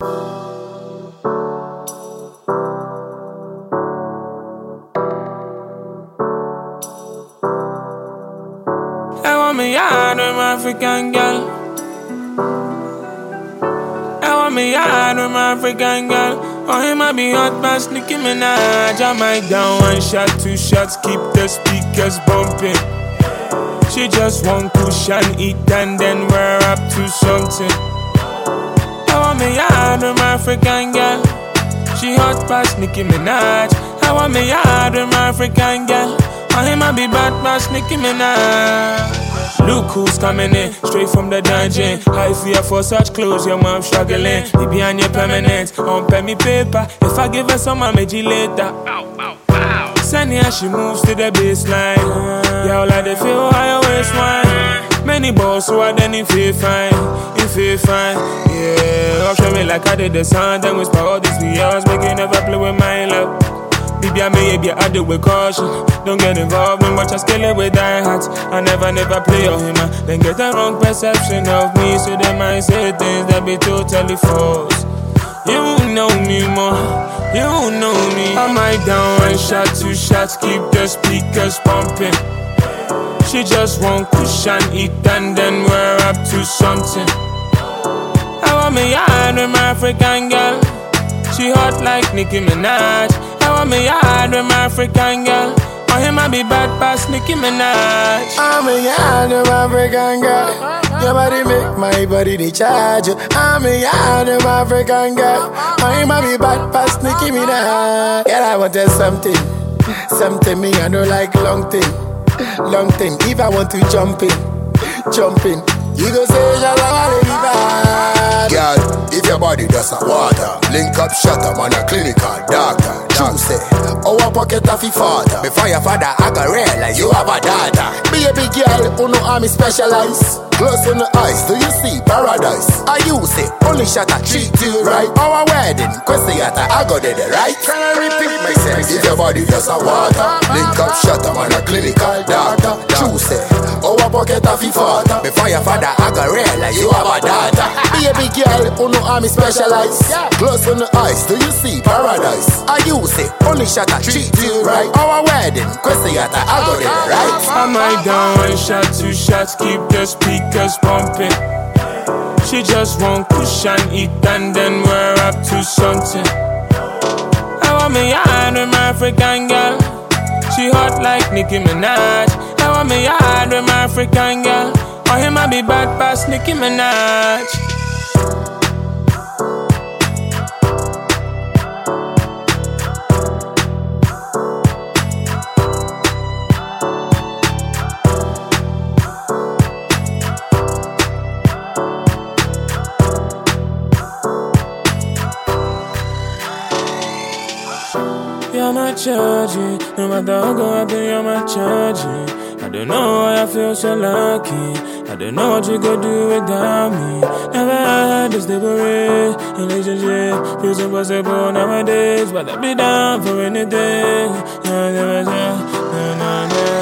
I want me out with my African girl. I want me out with my African girl. Oh, he might be hot, but Nicki Minaj. I might down 1 shot, 2 shots, keep the speakers bumping. She just want cushion, eat and then we're up to something. I want me out with my African girl. She hot past Nicki Minaj. I want me out with my African girl. Oh, he might be bad past Nicki Minaj. Look who's coming in, straight from the dungeon. High fear for such clothes, your mom struggling. He behind your permanent, on pay me paper. If I give her some, I'll make you later. Send her, she moves to the baseline. Y'all like they feel higher waistline. Many balls, so I then feel fine. You feel fine, yeah. Up show me like I did the sound. Then whisper all these years, make you never play with my love. Baby, I may I do with caution. Don't get involved in much, I scale it with die hats. I never play on him, then get the wrong perception of me. So they might say things that be totally false. You know me more, you know me. I might down 1 shot, 2 shots, keep the speakers pumping. She just want cushion, eat and then we're up to something. I want me out with my African girl. She hot like Nicki Minaj. I want me out with my African girl. Oh, he might be bad past Nicki Minaj. I'm a yard of African girl. Your body make my body the charge. I'm a yard of African girl. I might be bad past Nicki Minaj. Girl, I wanted something. Something me, I don't like long thing. Long thing, if I want to jump in. You go say, Shalom, baby, bad. Girl, if your body does a water, link up, shut up on a clinical doctor. Choose it, our pocket of your father. Before your father, I can realize you have a daughter. Baby girl, who know I'm specialized. Close on the eyes, do you see paradise? I use it, only shot I treat you right. Our wedding, question yata, I got it right. Can I repeat myself? If your body does a water, link up, shut up on a clinical doctor. Choose it, our pocket of your father. Before your father, I can realize you have a daughter. Baby girl, who know I'm specialized. Close on the eyes, do you see paradise? I use it, only shot I treat you right. Our wedding, question yata, I got it right. I might down 1 shot, 2 shots, keep the speakers pumping. She just want cushion, eat and then we're up to something. I want me out with my African girl. She hot like Nicki Minaj. I want me out with my African girl. Or he might be bad past Nicki Minaj. You're my charging, no matter how go out there, you're my charging. I don't know why I feel so lucky. I don't know what you go do without me. Never had this deliberate relationship. Feels impossible nowadays, but I'll be down for anything.